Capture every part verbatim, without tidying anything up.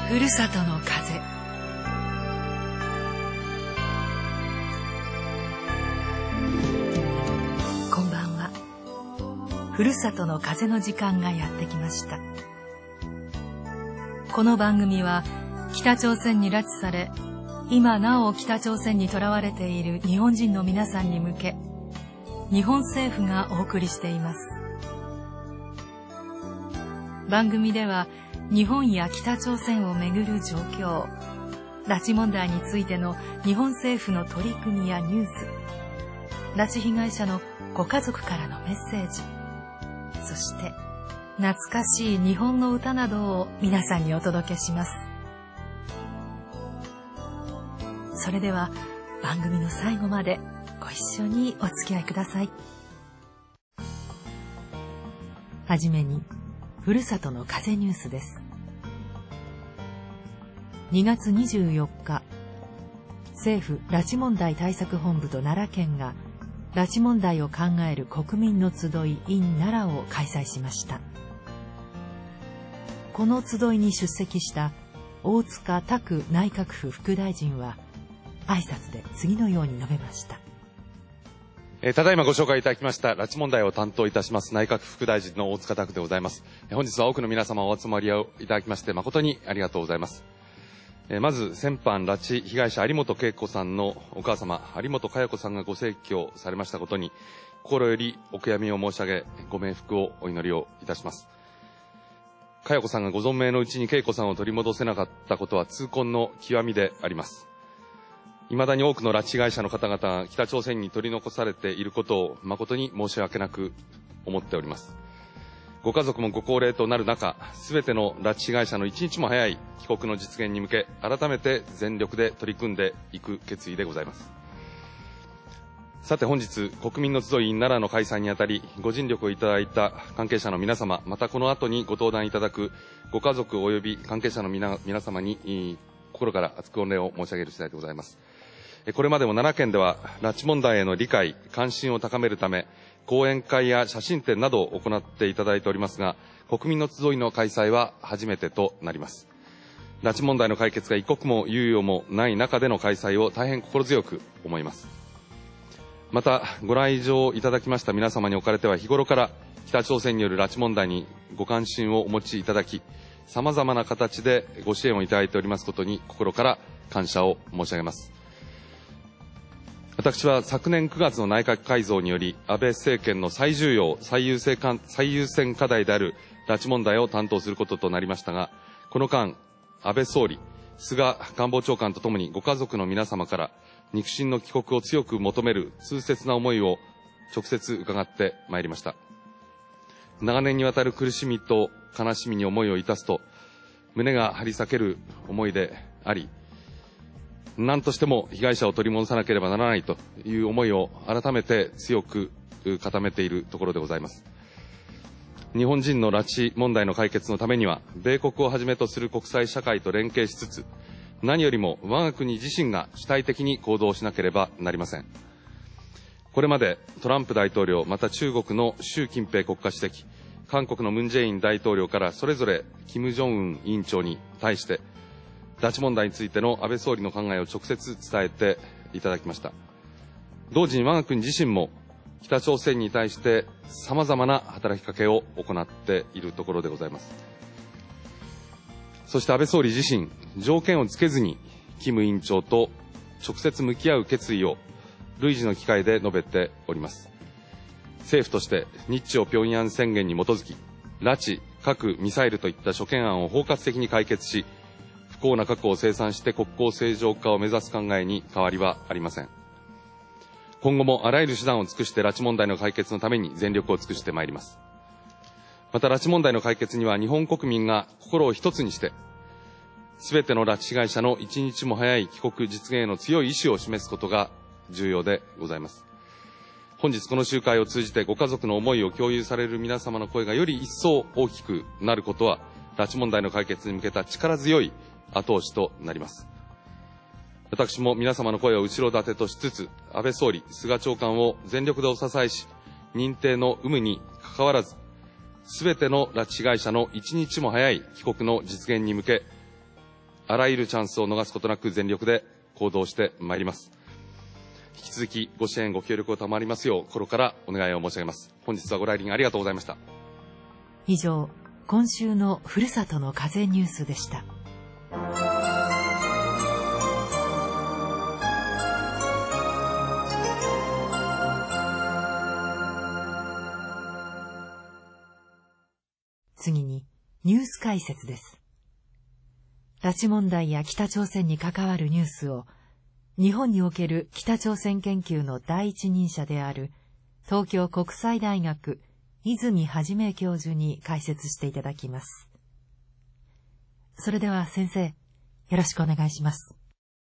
ふるさとの風。こんばんは。ふるさとの風の時間がやってきました。この番組は北朝鮮に拉致され、今なお北朝鮮にとらわれている日本人の皆さんに向け、日本政府がお送りしています。番組では日本や北朝鮮をめぐる状況、拉致問題についての日本政府の取り組みやニュース、拉致被害者のご家族からのメッセージ、そして懐かしい日本の歌などを皆さんにお届けします。それでは番組の最後までご一緒にお付き合いください。はじめにふるさとの風ニュースです。にがつにじゅうよっか、政府拉致問題対策本部と奈良県が拉致問題を考える国民の集い in 奈良を開催しました。この集いに出席した大塚拓内閣府副大臣は挨拶で次のように述べました。 えー、ただいまご紹介いただきました拉致問題を担当いたします内閣府副大臣の大塚拓でございます。えー、本日は多くの皆様お集まりをいただきまして誠にありがとうございます。えー、まず先般拉致被害者有本恵子さんのお母様有本嘉代子さんがご逝去されましたことに心よりお悔やみを申し上げ、ご冥福をお祈りをいたします。嘉代子さんがご存命のうちに恵子さんを取り戻せなかったことは痛恨の極みであります。未だに多くの拉致被害者の方々が北朝鮮に取り残されていることを誠に申し訳なく思っております。ご家族もご高齢となる中、すべての拉致被害者の一日も早い帰国の実現に向け、改めて全力で取り組んでいく決意でございます。さて本日、国民の集い奈良の開催にあたり、ご尽力をいただいた関係者の皆様、またこの後にご登壇いただくご家族及び関係者の皆様に、心から厚く御礼を申し上げる次第でございます。これまでも奈良県では拉致問題への理解、関心を高めるため、講演会や写真展などを行っていただいておりますが、国民の集いの開催は初めてとなります。拉致問題の解決が一刻も猶予もない中での開催を大変心強く思います。また、ご来場いただきました皆様におかれては日頃から北朝鮮による拉致問題にご関心をお持ちいただき、様々な形でご支援をいただいておりますことに心から感謝を申し上げます。私は昨年くがつの内閣改造により安倍政権の最重要、最優先か、最優先課題である拉致問題を担当することとなりましたが、この間、安倍総理、菅官房長官とともにご家族の皆様から肉親の帰国を強く求める痛切な思いを直接伺ってまいりました。長年にわたる苦しみと悲しみに思いをいたすと、胸が張り裂ける思いであり、何としても被害者を取り戻さなければならないという思いを改めて強く固めているところでございます。日本人の拉致問題の解決のためには、米国をはじめとする国際社会と連携しつつ、何よりも我が国自身が主体的に行動しなければなりません。これまでトランプ大統領、また中国の習近平国家主席、韓国のムン・ジェイン大統領からそれぞれ金正恩委員長に対して、拉致問題についての安倍総理の考えを直接伝えていただきました。同時に我が国自身も北朝鮮に対して様々な働きかけを行っているところでございます。そして安倍総理自身、条件をつけずに金委員長と直接向き合う決意を類似の機会で述べております。政府として日朝平壌宣言に基づき、拉致、核、ミサイルといった諸懸案を包括的に解決し、不幸な過去を清算して国交正常化を目指す考えに変わりはありません。今後もあらゆる手段を尽くして拉致問題の解決のために全力を尽くしてまいります。また拉致問題の解決には日本国民が心を一つにして、すべての拉致被害者の一日も早い帰国実現への強い意志を示すことが重要でございます。本日この集会を通じてご家族の思いを共有される皆様の声がより一層大きくなることは、拉致問題の解決に向けた力強い後押しとなります。私も皆様の声を後ろ盾としつつ、安倍総理、菅長官を全力でお支えし、認定の有無にかかわらず、すべての拉致被害者の一日も早い帰国の実現に向け、 あらゆるチャンスを逃すことなく全力で行動してまいります。引き続きご支援ご協力を賜りますよう心からお願いを申し上げます。本日はご来臨ありがとうございました。 以上、今週のふるさとの風ニュースでした。次にニュース解説です。拉致問題や北朝鮮に関わるニュースを日本における北朝鮮研究の第一人者である東京国際大学泉元教授に解説していただきます。それでは先生、よろしくお願いします。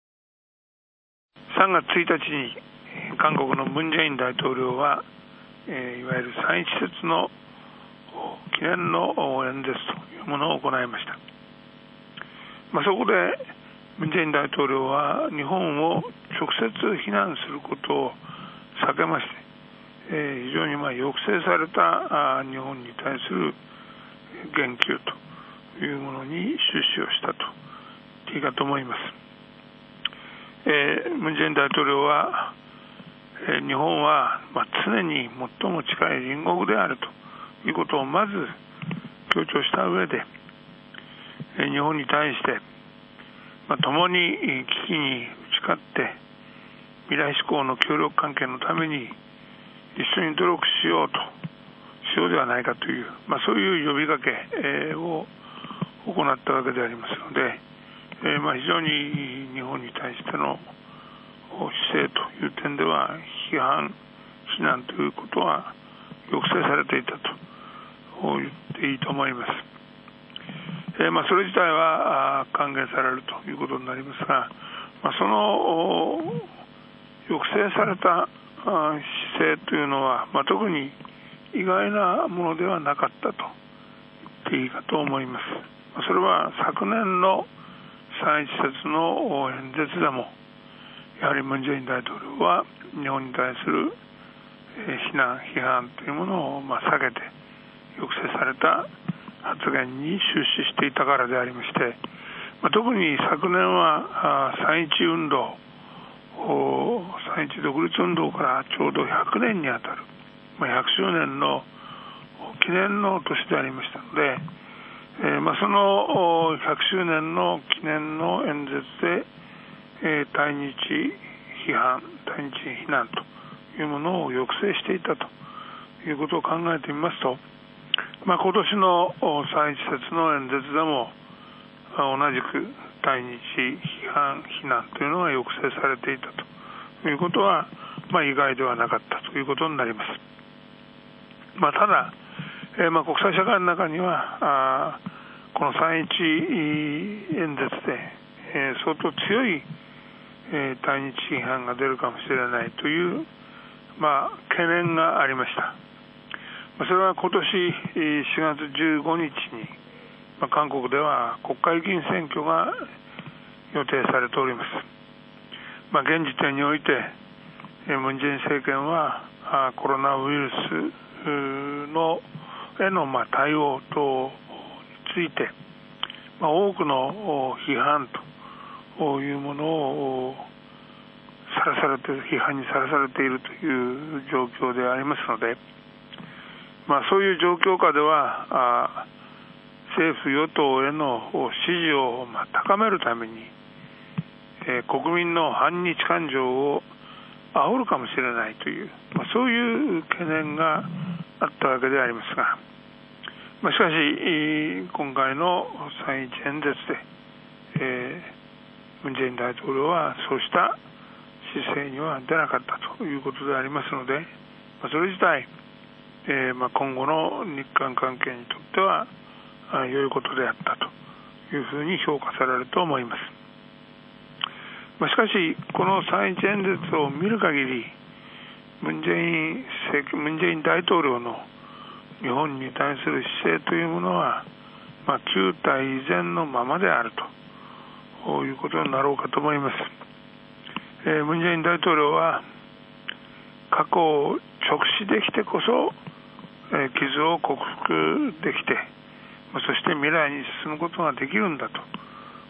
さんがつついたちに韓国のムン・ジェイン大統領は、えー、いわゆる三一節の記念の演説というものを行いました。まあ、そこでムン・ジェイン大統領は日本を直接非難することを避けまして、えー、非常にまあ抑制された日本に対する言及というものに終始をしたと言っていいかと思います。えー、ムン・ジェイン大統領は、えー、日本はまあ常に最も近い隣国であるということをまず強調した上で、えー、日本に対して、まあ、共に危機に打ち勝って未来志向の協力関係のために一緒に努力しようとしようではないかという、まあ、そういう呼びかけ、えー、を行ったわけでありますので、えーまあ、非常に日本に対しての姿勢という点では批判非難ということは抑制されていたと言っていいと思います。えーまあ、それ自体は歓迎されるということになりますが、まあ、その抑制された姿勢というのは、まあ、特に意外なものではなかったと言っていいかと思います。それは昨年の三一節の演説でもやはりムン・ジェイン大統領は日本に対する非難批判というものをまあ避けて抑制された発言に終始していたからでありまして、まあ、特に昨年は三一運動三一独立運動からちょうどひゃくねんにあたる、まあ、ひゃくしゅうねんの記念の年でありましたので、えーまあ、そのひゃくしゅうねんの記念の演説で、えー、対日批判対日非難というものを抑制していたということを考えてみますと、まあ、今年の三一節の演説でも同じく対日批判非難というのが抑制されていたということは、まあ、意外ではなかったということになります。まあ、ただ、えーまあ、国際社会の中にはあこの三一演説で、えー、相当強い、えー、対日批判が出るかもしれないという、まあ、懸念がありました。それは今年しがつじゅうごにちに、まあ、韓国では国会議員選挙が予定されております。まあ、現時点においてムン・ジェイン政権はコロナウイルスのへのまあ対応等について、まあ、多くの批判というものをさらされて批判にさらされているという状況でありますので、まあ、そういう状況下ではあ政府与党への支持をまあ高めるために、えー、国民の反日感情を煽るかもしれないという、まあ、そういう懸念があったわけでありますが、まあ、しかし今回の三一演説で、えー、ムン・ジェイン大統領はそうした姿勢には出なかったということでありますので、まあ、それ自体、えーまあ、今後の日韓関係にとっては良いことであったというふうに評価されると思います。まあ、しかしこの三一演説を見る限りムン・ジェイン政権、ムン・ジェイン大統領の日本に対する姿勢というものは、まあ、旧態依然のままであるということになろうかと思います。えー、ムン・ジェイン大統領は過去を直視できてこそ、えー、傷を克服できて、そして未来に進むことができるんだと、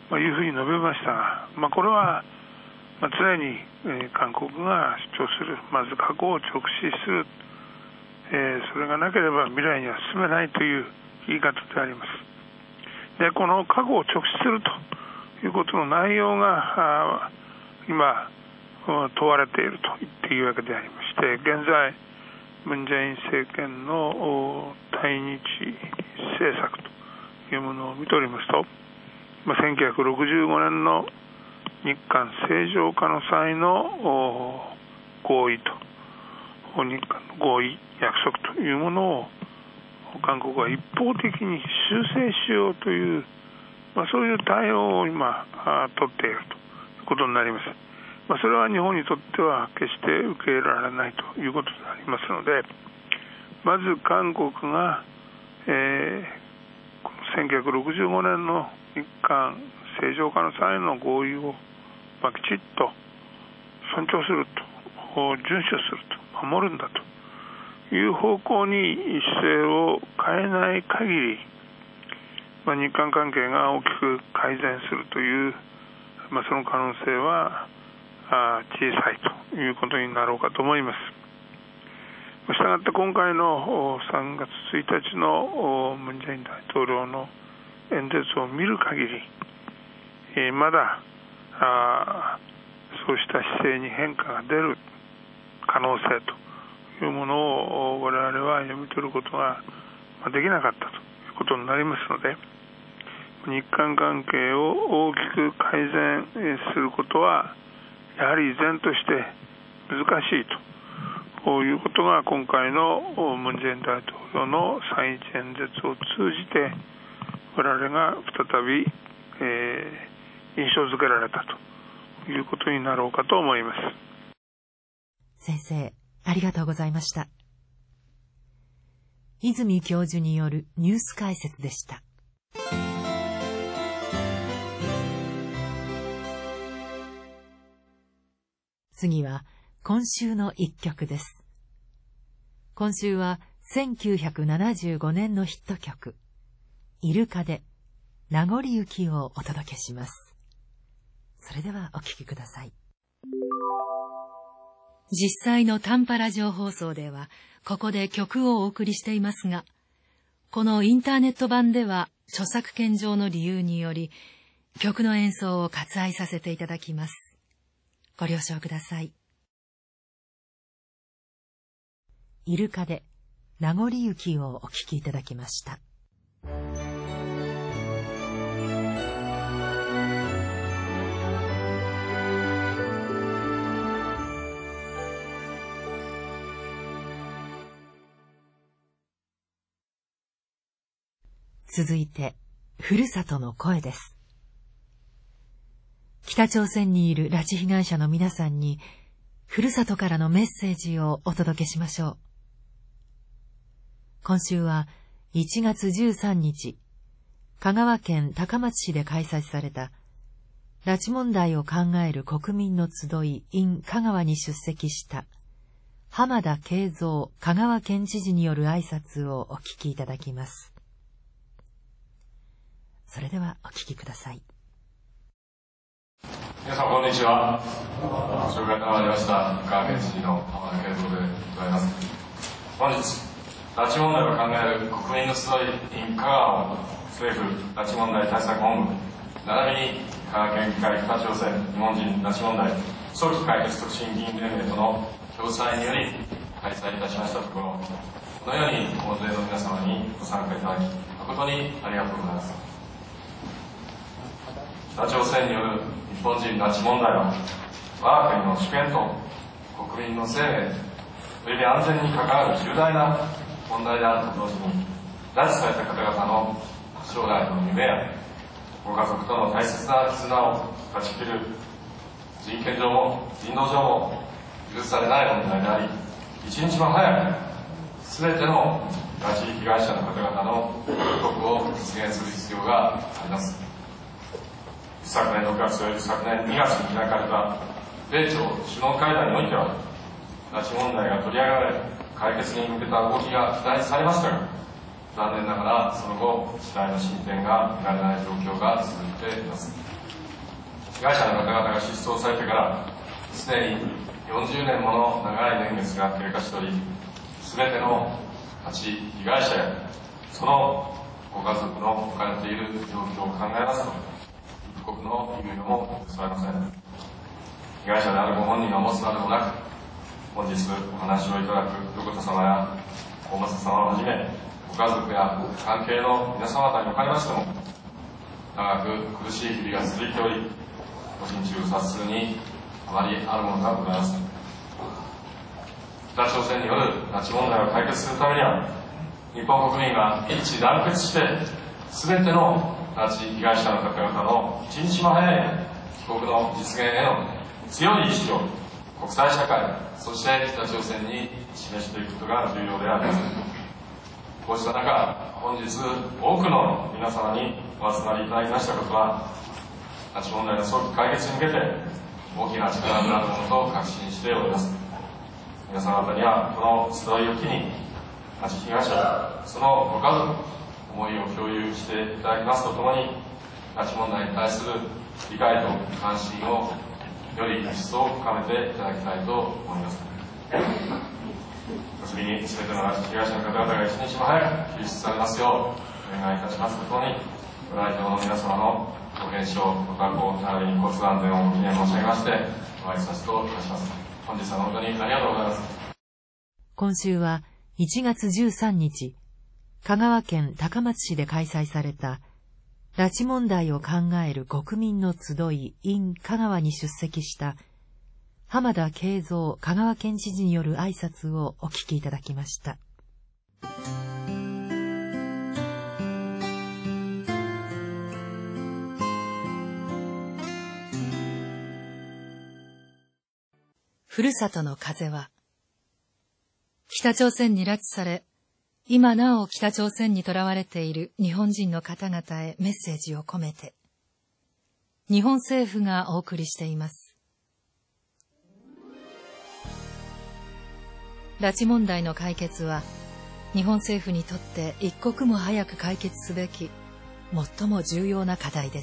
まあ、いうふうに述べましたが、まあ、これは、まあ、常に、えー、韓国が主張する、まず過去を直視する、えー、それがなければ未来には進めないという言い方であります。で、この過去を直視するということの内容が今問われていると言っていいわけでありまして、現在文在寅政権の対日政策というものを見ておりますと、まあ、せんきゅうひゃくろくじゅうごねんの日韓正常化の際の合意と日韓の合意約束というものを韓国は一方的に修正しようという、まあ、そういう対応を今取っているということになります。まあ、それは日本にとっては決して受け入れられないということでありますので、まず韓国が、えー、このせんきゅうひゃくろくじゅうごねんの日韓正常化の際の合意を、まあ、きちっと尊重すると、遵守すると、守るんだという方向に姿勢を変えない限り、まあ、日韓関係が大きく改善するという、まあ、その可能性はあ小さいということになろうかと思います。したがって今回のさんがつついたちの文在寅大統領の演説を見る限り、えー、まだあそうした姿勢に変化が出る可能性というものを我々は読み取ることができなかったということになりますので、日韓関係を大きく改善することはやはり依然として難しいということが今回の文在寅大統領の三一演説を通じて我々が再び、えー、印象づけられたということになろうかと思います。 先生、ありがとうございました。泉教授によるニュース解説でした。次は今週の一曲です。今週はせんきゅうひゃくななじゅうごねんのヒット曲、イルカで名残雪をお届けします。それではお聴きください。実際の短波ラジオ放送ではここで曲をお送りしていますが、このインターネット版では著作権上の理由により曲の演奏を割愛させていただきます。ご了承ください。イルカで名残雪をお聴きいただきました。続いて、ふるさとの声です。北朝鮮にいる拉致被害者の皆さんに、ふるさとからのメッセージをお届けしましょう。今週はいちがつじゅうさんにち、香川県高松市で開催された、拉致問題を考える国民の集い in 香川に出席した、浜田恵三香川県知事による挨拶をお聞きいただきます。それではお聞きください。 皆さんこんにちは。紹介がありました香川県知事の浜田恵三でございます。本日拉致問題を考える国民の集い in 香川を政府拉致問題対策本部並びに香川県議会北朝鮮日本人拉致問題早期解決促進議員連盟との共催により開催いたしましたところ、このように大勢の皆様にご参加いただき誠にありがとうございます。北朝鮮による日本人拉致問題は我が国の主権と国民の生命および安全に関わる重大な問題であると同時に、拉致された方々の将来の夢やご家族との大切な絆を断ち切る人権上も人道上も許されない問題であり、一日も早く全ての拉致被害者の方々の帰国を実現する必要があります。昨年ろくがつおよび昨年にがつに開かれた米朝首脳会談においては、拉致問題が取り上げられ解決に向けた動きが期待されましたが、残念ながらその後次第の進展が見られない状況が続いています。 被害者の方々が失踪されてからすでによんじゅうねんもの長い年月が経過しており、すべての拉致被害者やそのご家族の置かれている状況を考えますと、一刻の猶予も許されません。被害者であるご本人が持つまでもなく、本日お話をいただく横田様や大政様をはじめ、ご家族や関係の皆様方におかれましても、長く苦しい日々が続いており、ご心中殺数にあまりあるものがございます。北朝鮮による拉致問題を解決するためには、日本国民が一致団結して、すべての拉致被害者の方々の一日も早い帰国の実現への強い意志を国際社会、そして北朝鮮に示していくことが重要であります。こうした中、本日多くの皆様にお集まりいただきましたことは、拉致問題の早期解決に向けて大きな力になるものと確信しております。皆様方にはこの集いを機に、拉致被害者、そのご家族、思いを共有していただきますとともに、拉致問題に対する理解と関心をより一層深めていただきたいと思います。次に全ての拉致被害者の方々が一日も早く救出されますようお願いいたしますとともに、ご来場の皆様のご健勝、ご多幸、並びに交通安全をご記念申し上げまして、ご挨拶といたします。本日は本当にありがとうございます。 今週はいちがつじゅうさんにち、香川県高松市で開催された拉致問題を考える国民の集い in 香川に出席した浜田慶三香川県知事による挨拶をお聞きいただきました。ふるさとの風は、北朝鮮に拉致され、今なお北朝鮮に囚われている日本人の方々へメッセージを込めて、日本政府がお送りしています。拉致問題の解決は、日本政府にとって一刻も早く解決すべき、最も重要な課題です。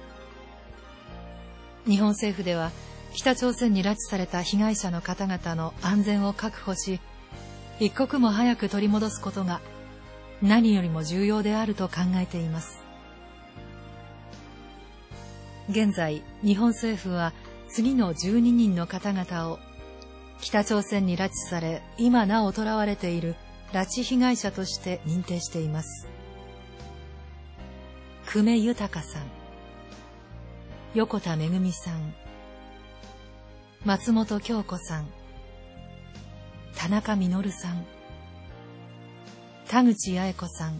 日本政府では、北朝鮮に拉致された被害者の方々の安全を確保し、一刻も早く取り戻すことが何よりも重要であると考えています。現在、日本政府は次のじゅうににんの方々を北朝鮮に拉致され、今なお囚われている拉致被害者として認定しています。久米豊さん、横田めぐみさん、松本京子さん、田中実さん、田口八重子さん、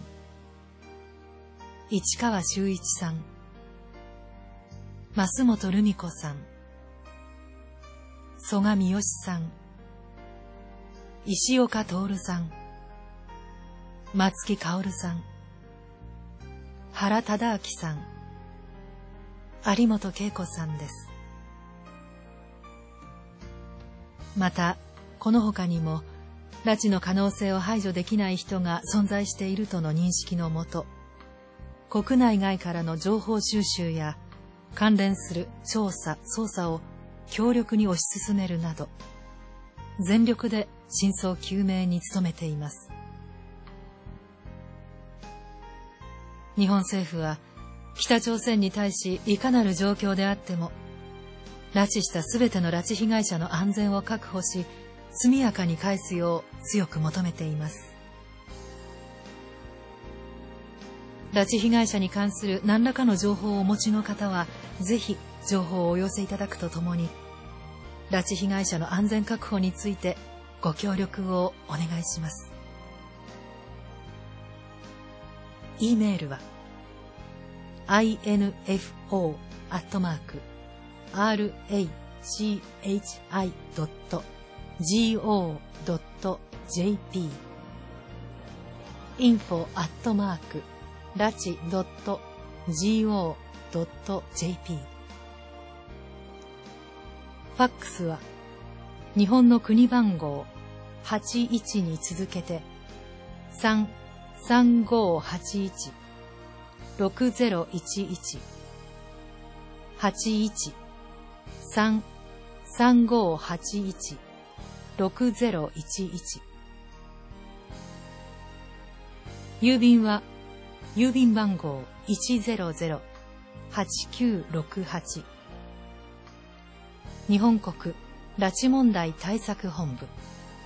市川修一さん、増本留美子さん、曽我三好さん、石岡徹さん、松木薫さん、原忠明さん、有本恵子さんです。また、この他にも、拉致の可能性を排除できない人が存在しているとの認識のもと、国内外からの情報収集や関連する調査・捜査を強力に推し進めるなど、全力で真相究明に努めています。日本政府は、北朝鮮に対しいかなる状況であっても、拉致したすべての拉致被害者の安全を確保し、速やかに返すよう強く求めています。拉致被害者に関する何らかの情報をお持ちの方は、ぜひ情報をお寄せいただくとともに、拉致被害者の安全確保についてご協力をお願いします。e メールは アイエヌエフオー アットマーク アールエーシーエイチアイ ドット ジーオー ドット ジェーピー インフォ アットマーク ラチ ドット ジーオー ドット ジェーピー ファックスは日本の国番号はちいちに続けてさんさんごーはちいち ろくぜろいちいちはちいち さん さんごはちいち ろくぜろいちいち。郵便は郵便番号 いちぜろぜろ はちきゅうろくはち 日本国拉致問題対策本部。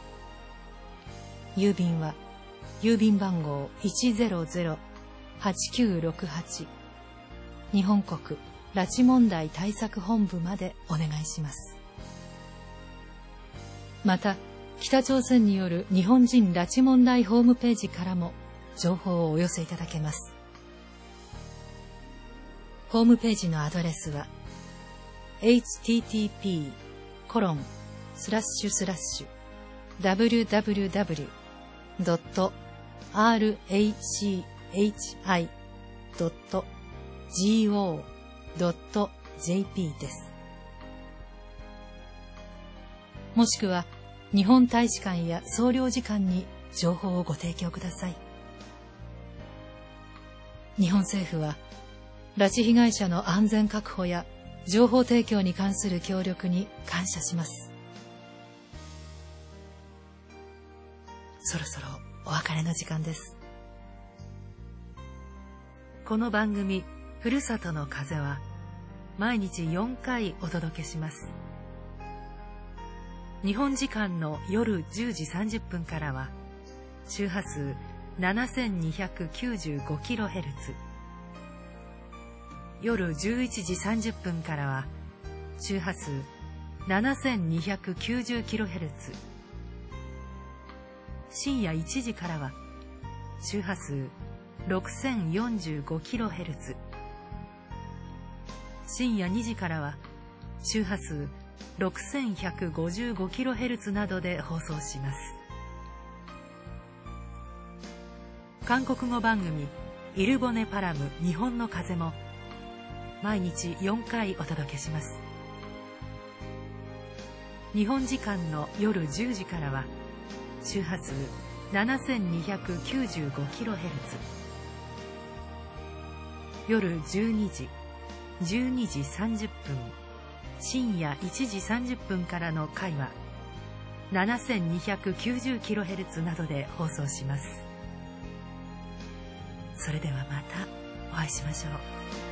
郵便は郵便番号 いちぜろぜろ はちきゅうろくはち 日本国拉致問題対策本部までお願いします。また、北朝鮮による日本人拉致問題ホームページからも情報をお寄せいただけます。ホームページのアドレスは エイチティーティーピーコロンスラッシュスラッシュダブリューダブリューダブリュードットアールエイチエイチアイドットジーオードットジェーピー です。もしくは日本大使館や総領事館に情報をご提供ください。日本政府は拉致被害者の安全確保や情報提供に関する協力に感謝します。そろそろお別れの時間です。この番組ふるさとの風は毎日よんかいお届けします。日本時間の夜じゅうじさんじゅっぷんからは周波数 ななせんにひゃくきゅうじゅうごキロヘルツ、 夜じゅういちじさんじゅっぷんからは周波数 ななせんにひゃくきゅうじゅうキロヘルツ、 深夜いちじからは周波数 ろくせんよんじゅうごキロヘルツ、 深夜にじからは周波数 ろくせんひゃくごじゅうごキロヘルツ などで放送します。韓国語番組イルボネパラム日本の風も毎日よんかいお届けします。日本時間の夜じゅうじからは周波数 ななせんにひゃくきゅうじゅうごキロヘルツ、 夜じゅうにじ、じゅうにじさんじゅっぷん、深夜いちじさんじゅっぷんからの回は ななせんにひゃくきゅうじゅうキロヘルツ などで放送します。それではまたお会いしましょう。